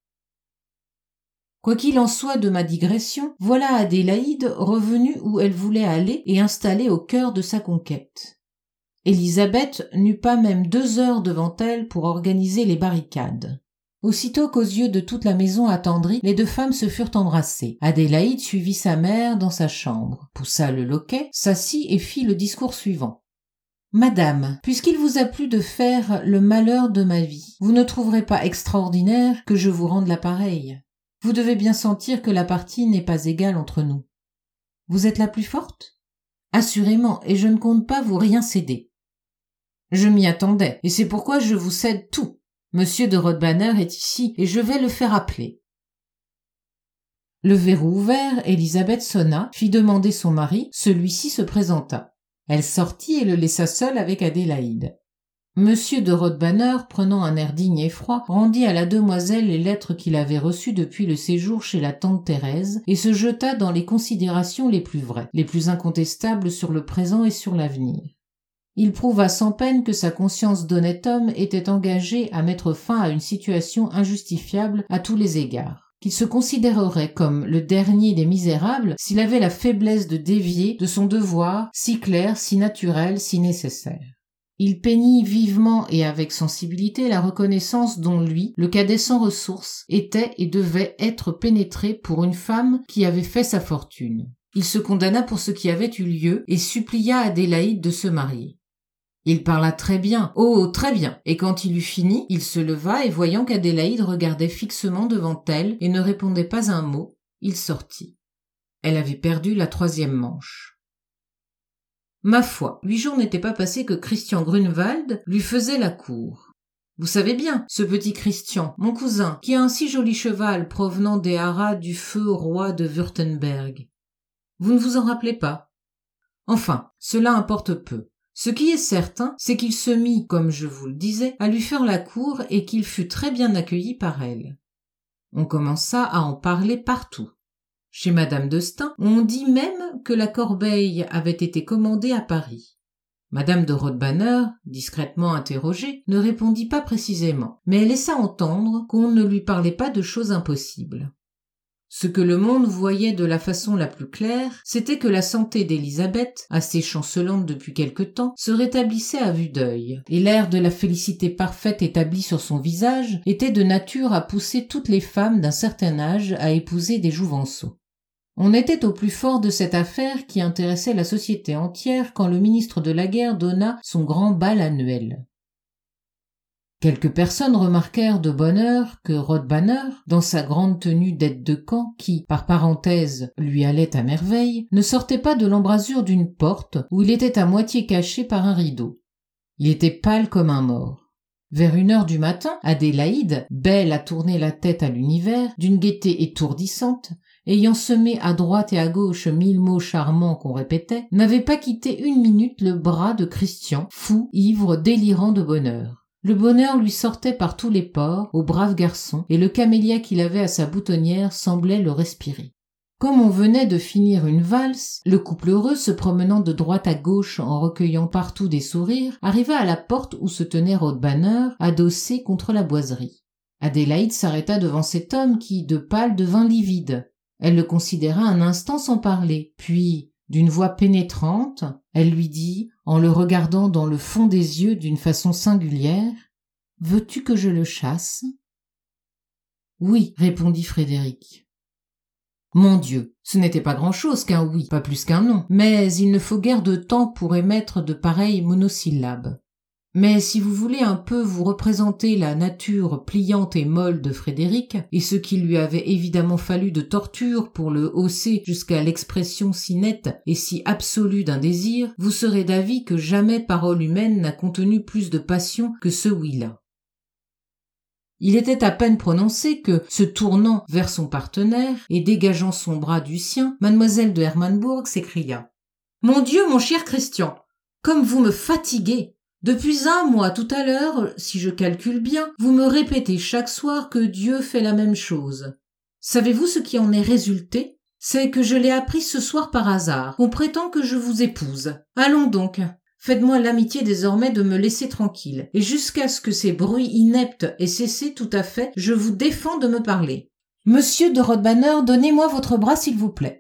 Speaker 1: Quoi qu'il en soit de ma digression, voilà Adélaïde revenue où elle voulait aller et installée au cœur de sa conquête. Élisabeth n'eut pas même deux heures devant elle pour organiser les barricades. Aussitôt qu'aux yeux de toute la maison attendrie, les deux femmes se furent embrassées. Adélaïde suivit sa mère dans sa chambre, poussa le loquet, s'assit et fit le discours suivant. « Madame, puisqu'il vous a plu de faire le malheur de ma vie, vous ne trouverez pas extraordinaire que je vous rende la pareille. Vous devez bien sentir que la partie n'est pas égale entre nous. Vous êtes la plus forte ? Assurément, et je ne compte pas vous rien céder. Je m'y attendais, et c'est pourquoi je vous cède tout. Monsieur de Rodbanner est ici, et je vais le faire appeler. » Le verrou ouvert, Élisabeth sonna, fit demander son mari, celui-ci se présenta. Elle sortit et le laissa seul avec Adélaïde. Monsieur de Rodbanner, prenant un air digne et froid, rendit à la demoiselle les lettres qu'il avait reçues depuis le séjour chez la tante Thérèse et se jeta dans les considérations les plus vraies, les plus incontestables sur le présent et sur l'avenir. Il prouva sans peine que sa conscience d'honnête homme était engagée à mettre fin à une situation injustifiable à tous les égards, qu'il se considérerait comme le dernier des misérables s'il avait la faiblesse de dévier de son devoir si clair, si naturel, si nécessaire. Il peignit vivement et avec sensibilité la reconnaissance dont lui, le cadet sans ressources, était et devait être pénétré pour une femme qui avait fait sa fortune. Il se condamna pour ce qui avait eu lieu et supplia Adélaïde de se marier. Il parla très bien, oh très bien, et quand il eut fini, il se leva et voyant qu'Adélaïde regardait fixement devant elle et ne répondait pas un mot, il sortit. Elle avait perdu la troisième manche. Ma foi, huit jours n'étaient pas passés que Christian Grunewald lui faisait la cour. Vous savez bien, ce petit Christian, mon cousin, qui a un si joli cheval provenant des haras du feu roi de Wurtemberg. Vous ne vous en rappelez pas? Enfin, cela importe peu. Ce qui est certain, c'est qu'il se mit, comme je vous le disais, à lui faire la cour et qu'il fut très bien accueilli par elle. On commença à en parler partout. Chez Madame de Stain, on dit même que la corbeille avait été commandée à Paris. Madame de Rodbanner, discrètement interrogée, ne répondit pas précisément, mais elle laissa entendre qu'on ne lui parlait pas de choses impossibles. Ce que le monde voyait de la façon la plus claire, c'était que la santé d'Élisabeth, assez chancelante depuis quelque temps, se rétablissait à vue d'œil, et l'air de la félicité parfaite établi sur son visage était de nature à pousser toutes les femmes d'un certain âge à épouser des jouvenceaux. On était au plus fort de cette affaire qui intéressait la société entière quand le ministre de la guerre donna son grand bal annuel. Quelques personnes remarquèrent de bonne heure que Rodbanner, dans sa grande tenue d'aide de camp qui, par parenthèse, lui allait à merveille, ne sortait pas de l'embrasure d'une porte où il était à moitié caché par un rideau. Il était pâle comme un mort. Vers une heure du matin, Adélaïde, belle à tourner la tête à l'univers, d'une gaieté étourdissante, ayant semé à droite et à gauche mille mots charmants qu'on répétait, n'avait pas quitté une minute le bras de Christian, fou, ivre, délirant de bonheur. Le bonheur lui sortait par tous les pores, au brave garçon, et le camélia qu'il avait à sa boutonnière semblait le respirer. Comme on venait de finir une valse, le couple heureux, se promenant de droite à gauche en recueillant partout des sourires, arriva à la porte où se tenait Rodbanner, adossé contre la boiserie. Adélaïde s'arrêta devant cet homme qui, de pâle, devint livide. Elle le considéra un instant sans parler, puis, d'une voix pénétrante, elle lui dit, en le regardant dans le fond des yeux d'une façon singulière, « Veux-tu que je le chasse ?» « Oui, » répondit Frédéric. Mon Dieu, ce n'était pas grand-chose qu'un oui, pas plus qu'un non, mais il ne faut guère de temps pour émettre de pareilles monosyllabes. Mais si vous voulez un peu vous représenter la nature pliante et molle de Frédéric, et ce qu'il lui avait évidemment fallu de torture pour le hausser jusqu'à l'expression si nette et si absolue d'un désir, vous serez d'avis que jamais parole humaine n'a contenu plus de passion que ce oui-là. Il était à peine prononcé que, se tournant vers son partenaire et dégageant son bras du sien, mademoiselle de Hermannsburg s'écria « Mon Dieu, mon cher Christian, comme vous me fatiguez! Depuis un mois tout à l'heure, si je calcule bien, vous me répétez chaque soir que Dieu fait la même chose. Savez-vous ce qui en est résulté? C'est que je l'ai appris ce soir par hasard. On prétend que je vous épouse. Allons donc, faites-moi l'amitié désormais de me laisser tranquille, et jusqu'à ce que ces bruits ineptes aient cessé tout à fait, je vous défends de me parler. Monsieur de Rodbanner, donnez-moi votre bras s'il vous plaît.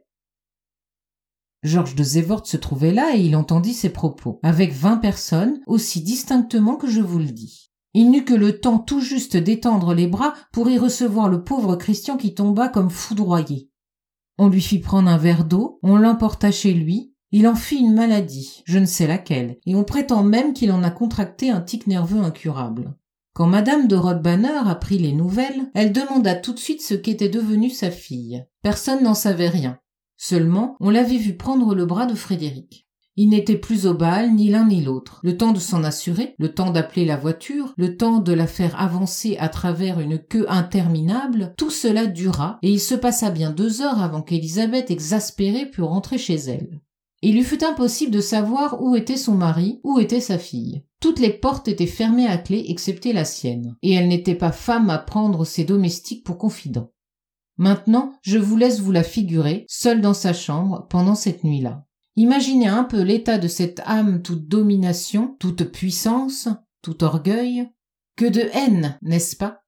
Speaker 1: Georges de Zévort se trouvait là et il entendit ces propos, avec vingt personnes, aussi distinctement que je vous le dis. Il n'eut que le temps tout juste d'étendre les bras pour y recevoir le pauvre Christian qui tomba comme foudroyé. On lui fit prendre un verre d'eau, on l'emporta chez lui, il en fit une maladie, je ne sais laquelle, et on prétend même qu'il en a contracté un tic nerveux incurable. Quand madame de Rodbanner apprit les nouvelles, elle demanda tout de suite ce qu'était devenue sa fille. Personne n'en savait rien. Seulement, on l'avait vu prendre le bras de Frédéric. Ils n'étaient plus au bal, ni l'un ni l'autre. Le temps de s'en assurer, le temps d'appeler la voiture, le temps de la faire avancer à travers une queue interminable, tout cela dura, et il se passa bien deux heures avant qu'Élisabeth, exaspérée, pût rentrer chez elle. Il lui fut impossible de savoir où était son mari, où était sa fille. Toutes les portes étaient fermées à clé, excepté la sienne, et elle n'était pas femme à prendre ses domestiques pour confidents. Maintenant, je vous laisse vous la figurer, seule dans sa chambre, pendant cette nuit-là. Imaginez un peu l'état de cette âme toute domination, toute puissance, tout orgueil. Que de haine, n'est-ce pas?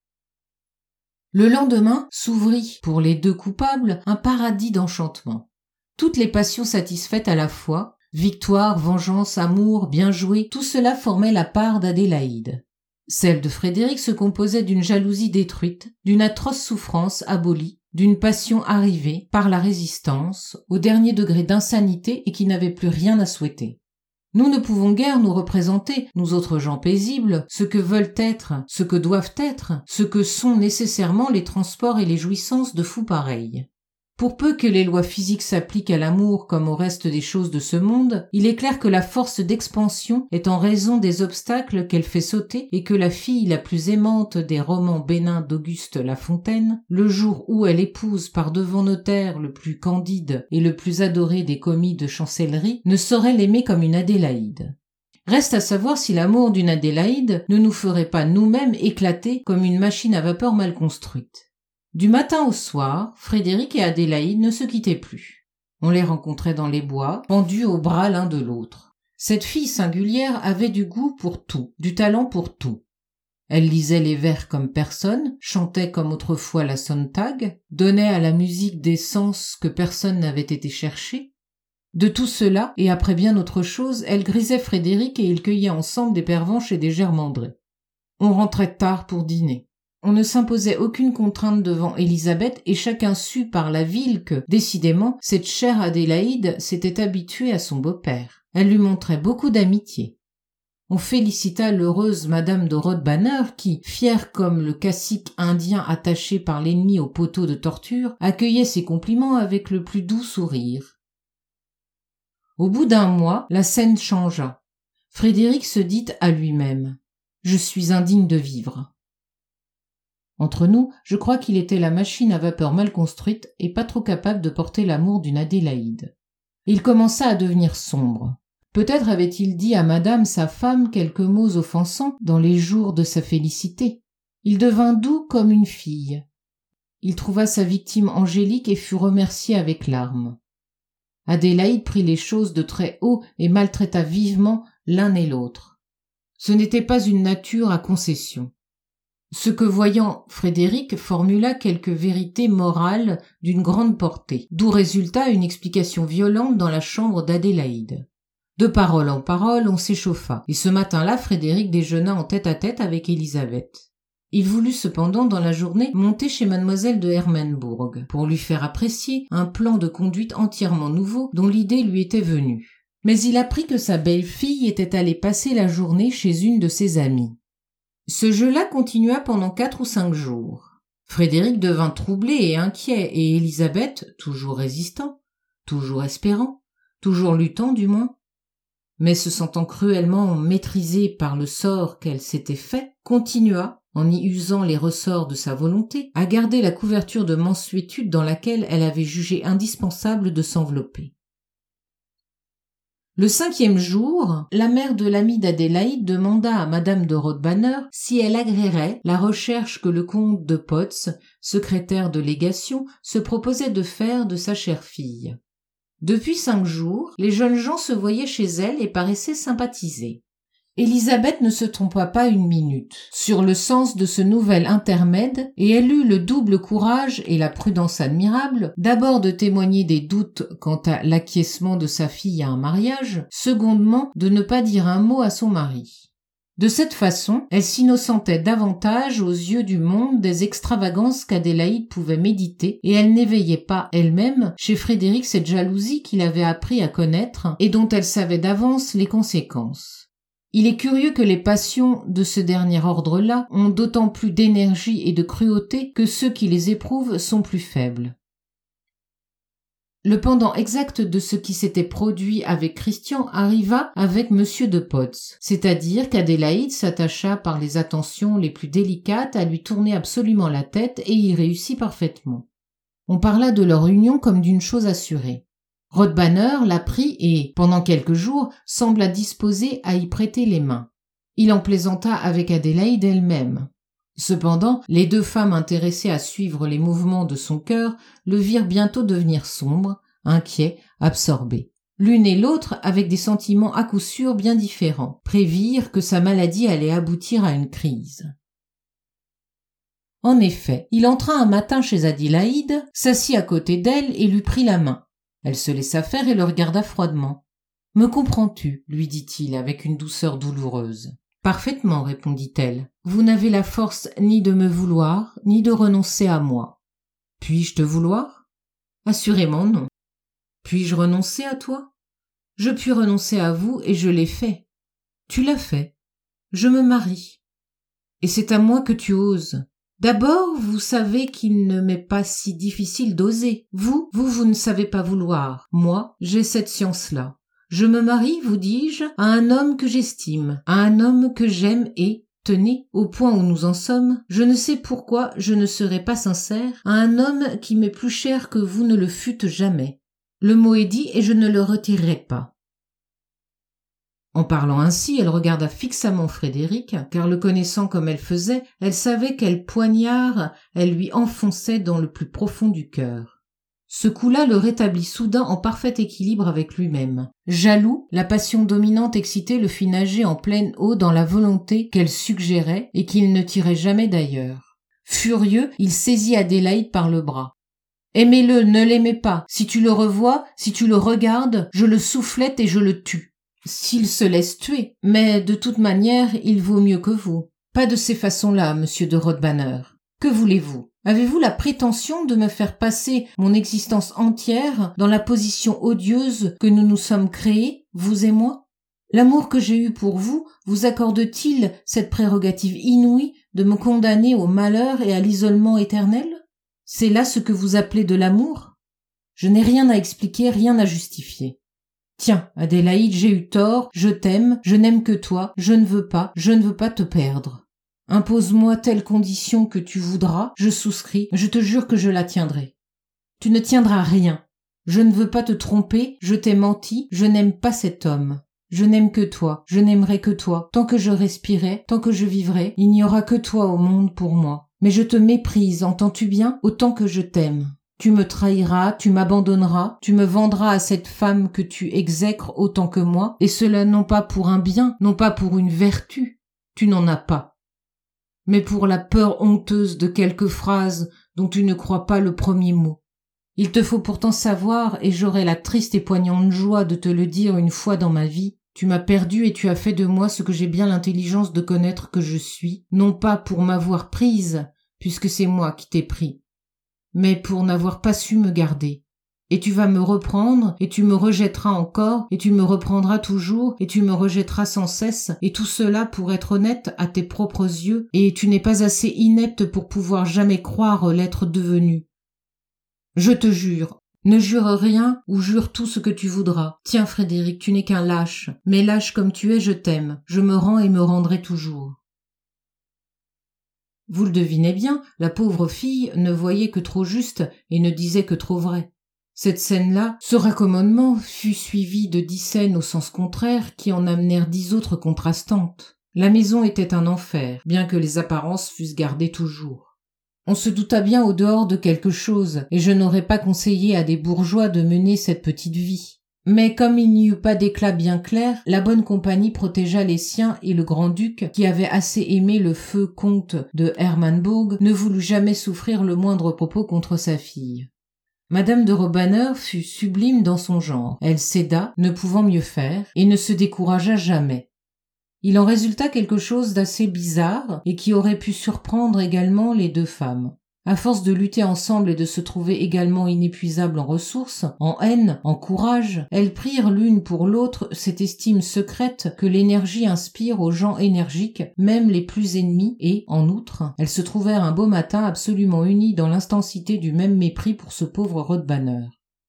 Speaker 1: Le lendemain s'ouvrit, pour les deux coupables, un paradis d'enchantement. Toutes les passions satisfaites à la fois, victoire, vengeance, amour, bien joué, tout cela formait la part d'Adélaïde. Celle de Frédéric se composait d'une jalousie détruite, d'une atroce souffrance abolie, d'une passion arrivée, par la résistance, au dernier degré d'insanité et qui n'avait plus rien à souhaiter. Nous ne pouvons guère nous représenter, nous autres gens paisibles, ce que veulent être, ce que doivent être, ce que sont nécessairement les transports et les jouissances de fous pareils. Pour peu que les lois physiques s'appliquent à l'amour comme au reste des choses de ce monde, il est clair que la force d'expansion est en raison des obstacles qu'elle fait sauter et que la fille la plus aimante des romans bénins d'Auguste La Fontaine, le jour où elle épouse par devant notaire le plus candide et le plus adoré des commis de chancellerie, ne saurait l'aimer comme une Adélaïde. Reste à savoir si l'amour d'une Adélaïde ne nous ferait pas nous-mêmes éclater comme une machine à vapeur mal construite. Du matin au soir, Frédéric et Adélaïde ne se quittaient plus. On les rencontrait dans les bois, pendus au bras l'un de l'autre. Cette fille singulière avait du goût pour tout, du talent pour tout. Elle lisait les vers comme personne, chantait comme autrefois la Sontag, donnait à la musique des sens que personne n'avait été chercher. De tout cela, et après bien autre chose, elle grisait Frédéric et ils cueillaient ensemble des pervenches et des germandrés. On rentrait tard pour dîner. On ne s'imposait aucune contrainte devant Élisabeth et chacun sut par la ville que, décidément, cette chère Adélaïde s'était habituée à son beau-père. Elle lui montrait beaucoup d'amitié. On félicita l'heureuse madame de Rodbanner qui, fière comme le cacique indien attaché par l'ennemi au poteau de torture, accueillait ses compliments avec le plus doux sourire. Au bout d'un mois, la scène changea. Frédéric se dit à lui-même « Je suis indigne de vivre ». Entre nous, je crois qu'il était la machine à vapeur mal construite et pas trop capable de porter l'amour d'une Adélaïde. Il commença à devenir sombre. Peut-être avait-il dit à madame sa femme quelques mots offensants dans les jours de sa félicité. Il devint doux comme une fille. Il trouva sa victime angélique et fut remercié avec larmes. Adélaïde prit les choses de très haut et maltraita vivement l'un et l'autre. Ce n'était pas une nature à concession. Ce que voyant Frédéric formula quelques vérités morales d'une grande portée, d'où résulta une explication violente dans la chambre d'Adélaïde. De parole en parole, on s'échauffa, et ce matin-là, Frédéric déjeuna en tête-à-tête avec Élisabeth. Il voulut cependant, dans la journée, monter chez mademoiselle de Hermenbourg, pour lui faire apprécier un plan de conduite entièrement nouveau dont l'idée lui était venue. Mais il apprit que sa belle-fille était allée passer la journée chez une de ses amies. Ce jeu-là continua pendant quatre ou cinq jours. Frédéric devint troublé et inquiet, et Élisabeth, toujours résistant, toujours espérant, toujours luttant du moins, mais se sentant cruellement maîtrisée par le sort qu'elle s'était fait, continua, en y usant les ressorts de sa volonté, à garder la couverture de mansuétude dans laquelle elle avait jugé indispensable de s'envelopper. Le cinquième jour, la mère de l'amie d'Adélaïde demanda à madame de Rodbanner si elle agréerait la recherche que le comte de Potz, secrétaire de légation, se proposait de faire de sa chère fille. Depuis cinq jours, les jeunes gens se voyaient chez elle et paraissaient sympathiser. Élisabeth ne se trompa pas une minute sur le sens de ce nouvel intermède et elle eut le double courage et la prudence admirable d'abord de témoigner des doutes quant à l'acquiescement de sa fille à un mariage, secondement de ne pas dire un mot à son mari. De cette façon, elle s'innocentait davantage aux yeux du monde des extravagances qu'Adélaïde pouvait méditer et elle n'éveillait pas elle-même chez Frédéric cette jalousie qu'il avait appris à connaître et dont elle savait d'avance les conséquences. Il est curieux que les passions de ce dernier ordre-là ont d'autant plus d'énergie et de cruauté que ceux qui les éprouvent sont plus faibles. Le pendant exact de ce qui s'était produit avec Christian arriva avec monsieur de Potz, c'est-à-dire qu'Adélaïde s'attacha par les attentions les plus délicates à lui tourner absolument la tête et y réussit parfaitement. On parla de leur union comme d'une chose assurée. Rodbanner l'apprit et, pendant quelques jours, sembla disposé à y prêter les mains. Il en plaisanta avec Adélaïde elle-même. Cependant, les deux femmes intéressées à suivre les mouvements de son cœur le virent bientôt devenir sombre, inquiet, absorbé. l'une et l'autre avec des sentiments à coup sûr bien différents, prévirent que sa maladie allait aboutir à une crise. En effet, il entra un matin chez Adélaïde, s'assit à côté d'elle et lui prit la main. Elle se laissa faire et le regarda froidement. « Me comprends-tu » lui dit-il avec une douceur douloureuse. « Parfaitement, répondit-elle. Vous n'avez la force ni de me vouloir, ni de renoncer à moi. Puis-je te vouloir ? Assurément non. Puis-je renoncer à toi ? Je puis renoncer à vous et je l'ai fait. Tu l'as fait. Je me marie. Et c'est à moi que tu oses. D'abord, vous savez qu'il ne m'est pas si difficile d'oser. Vous, vous, vous ne savez pas vouloir. Moi, j'ai cette science-là. Je me marie, vous dis-je, à un homme que j'estime, à un homme que j'aime et, tenez, au point où nous en sommes, je ne sais pourquoi je ne serai pas sincère, à un homme qui m'est plus cher que vous ne le fûtes jamais. Le mot est dit et je ne le retirerai pas. En parlant ainsi, elle regarda fixement Frédéric, car le connaissant comme elle faisait, elle savait quel poignard elle lui enfonçait dans le plus profond du cœur. Ce coup-là le rétablit soudain en parfait équilibre avec lui-même. Jaloux, la passion dominante excitée le fit nager en pleine eau dans la volonté qu'elle suggérait et qu'il ne tirait jamais d'ailleurs. Furieux, il saisit Adélaïde par le bras. « Aimez-le, ne l'aimez pas. Si tu le revois, si tu le regardes, je le soufflette et je le tue. S'il se laisse tuer, mais de toute manière, il vaut mieux que vous. Pas de ces façons-là, monsieur de Rodbanner. Que voulez-vous ? Avez-vous la prétention de me faire passer mon existence entière dans la position odieuse que nous nous sommes créée, vous et moi ? L'amour que j'ai eu pour vous vous accorde-t-il cette prérogative inouïe de me condamner au malheur et à l'isolement éternel ? C'est là ce que vous appelez de l'amour ? Je n'ai rien à expliquer, rien à justifier. Tiens, Adélaïde, j'ai eu tort, je t'aime, je n'aime que toi, je ne veux pas, je ne veux pas te perdre. Impose-moi telle condition que tu voudras, je souscris, je te jure que je la tiendrai. Tu ne tiendras rien. Je ne veux pas te tromper, je t'ai menti, je n'aime pas cet homme. Je n'aime que toi, je n'aimerai que toi. Tant que je respirai, tant que je vivrai, il n'y aura que toi au monde pour moi. Mais je te méprise, entends-tu bien, autant que je t'aime. Tu me trahiras, tu m'abandonneras, tu me vendras à cette femme que tu exècres autant que moi, et cela non pas pour un bien, non pas pour une vertu, tu n'en as pas, mais pour la peur honteuse de quelques phrases dont tu ne crois pas le premier mot. Il te faut pourtant savoir, et j'aurai la triste et poignante joie de te le dire une fois dans ma vie, tu m'as perdu et tu as fait de moi ce que j'ai bien l'intelligence de connaître que je suis, non pas pour m'avoir prise, puisque c'est moi qui t'ai pris, mais pour n'avoir pas su me garder. Et tu vas me reprendre, et tu me rejetteras encore, et tu me reprendras toujours, et tu me rejetteras sans cesse, et tout cela pour être honnête à tes propres yeux, et tu n'es pas assez inepte pour pouvoir jamais croire l'être devenu. Je te jure, ne jure rien ou jure tout ce que tu voudras. Tiens, Frédéric, tu n'es qu'un lâche, mais lâche comme tu es, je t'aime, je me rends et me rendrai toujours. Vous le devinez bien, la pauvre fille ne voyait que trop juste et ne disait que trop vrai. Cette scène-là, ce raccommodement, fut suivi de dix scènes au sens contraire qui en amenèrent dix autres contrastantes. La maison était un enfer, bien que les apparences fussent gardées toujours. On se douta bien au dehors de quelque chose, et je n'aurais pas conseillé à des bourgeois de mener cette petite vie. Mais comme il n'y eut pas d'éclat bien clair, la bonne compagnie protégea les siens et le grand-duc, qui avait assez aimé le feu comte de Hermanbourg, ne voulut jamais souffrir le moindre propos contre sa fille. Madame de Rodbanner fut sublime dans son genre. Elle céda, ne pouvant mieux faire, et ne se découragea jamais. Il en résulta quelque chose d'assez bizarre et qui aurait pu surprendre également les deux femmes. À force de lutter ensemble et de se trouver également inépuisables en ressources, en haine, en courage, elles prirent l'une pour l'autre cette estime secrète que l'énergie inspire aux gens énergiques, même les plus ennemis, et, en outre, elles se trouvèrent un beau matin absolument unies dans l'intensité du même mépris pour ce pauvre Rodbanner.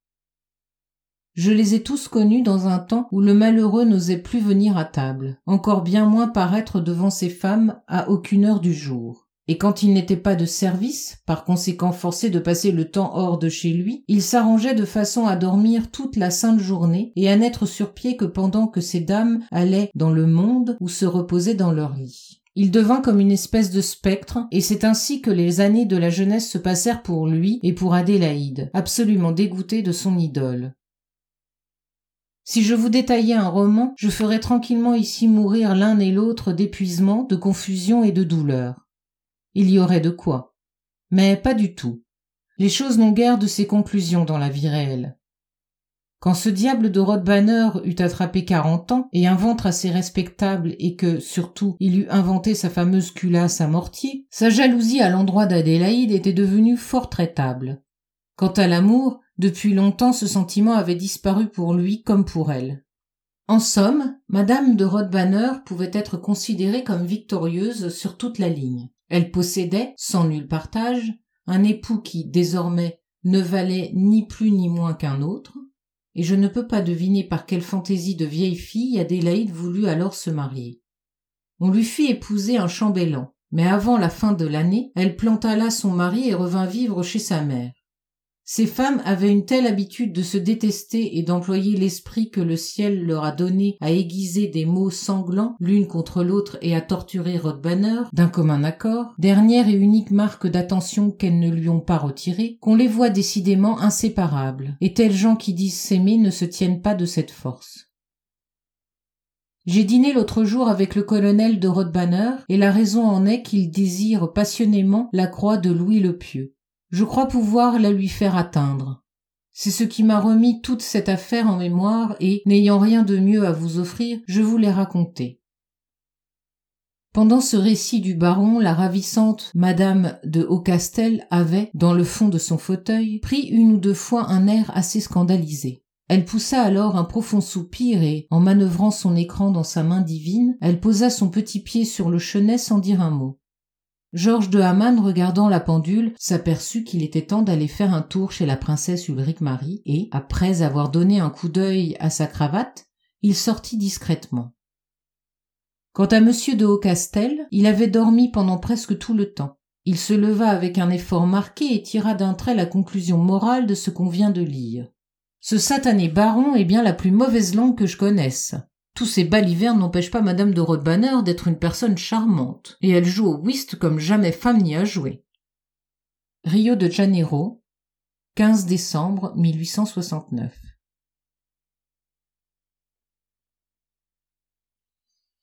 Speaker 1: Je les ai tous connus dans un temps où le malheureux n'osait plus venir à table, encore bien moins paraître devant ces femmes à aucune heure du jour. Et quand il n'était pas de service, par conséquent forcé de passer le temps hors de chez lui, il s'arrangeait de façon à dormir toute la sainte journée et à n'être sur pied que pendant que ces dames allaient dans le monde ou se reposaient dans leur lit. Il devint comme une espèce de spectre, et c'est ainsi que les années de la jeunesse se passèrent pour lui et pour Adélaïde, absolument dégoûtée de son idole. Si je vous détaillais un roman, je ferais tranquillement ici mourir l'un et l'autre d'épuisement, de confusion et de douleur. Il y aurait de quoi. Mais pas du tout. Les choses n'ont guère de ces conclusions dans la vie réelle. Quand ce diable de Rodbanner eut attrapé quarante ans et un ventre assez respectable et que, surtout, il eut inventé sa fameuse culasse à mortier, sa jalousie à l'endroit d'Adélaïde était devenue fort traitable. Quant à l'amour, depuis longtemps ce sentiment avait disparu pour lui comme pour elle. En somme, Madame de Rodbanner pouvait être considérée comme victorieuse sur toute la ligne. Elle possédait, sans nul partage, un époux qui, désormais, ne valait ni plus ni moins qu'un autre, et je ne peux pas deviner par quelle fantaisie de vieille fille Adélaïde voulut alors se marier. On lui fit épouser un chambellan, mais avant la fin de l'année, elle planta là son mari et revint vivre chez sa mère. Ces femmes avaient une telle habitude de se détester et d'employer l'esprit que le ciel leur a donné à aiguiser des mots sanglants l'une contre l'autre et à torturer Rodbanner d'un commun accord, dernière et unique marque d'attention qu'elles ne lui ont pas retirée, qu'on les voit décidément inséparables, et tels gens qui disent s'aimer ne se tiennent pas de cette force. J'ai dîné l'autre jour avec le colonel de Rodbanner, et la raison en est qu'il désire passionnément la croix de Louis le Pieux. Je crois pouvoir la lui faire atteindre. C'est ce qui m'a remis toute cette affaire en mémoire et, n'ayant rien de mieux à vous offrir, je vous l'ai racontée. Pendant ce récit du baron, la ravissante Madame de Hautcastel avait, dans le fond de son fauteuil, pris une ou deux fois un air assez scandalisé. Elle poussa alors un profond soupir et, en manœuvrant son écran dans sa main divine, elle posa son petit pied sur le chenet sans dire un mot. Georges de Hamann, regardant la pendule, s'aperçut qu'il était temps d'aller faire un tour chez la princesse Ulric-Marie et, après avoir donné un coup d'œil à sa cravate, il sortit discrètement. Quant à monsieur de Hautcastel, il avait dormi pendant presque tout le temps. Il se leva avec un effort marqué et tira d'un trait la conclusion morale de ce qu'on vient de lire. Ce satané baron est bien la plus mauvaise langue que je connaisse. Tous ces balivernes n'empêchent pas Madame de Rodbanner d'être une personne charmante, et elle joue au whist comme jamais femme n'y a joué. Rio de Janeiro, quinze décembre mille huit cent soixante-neuf.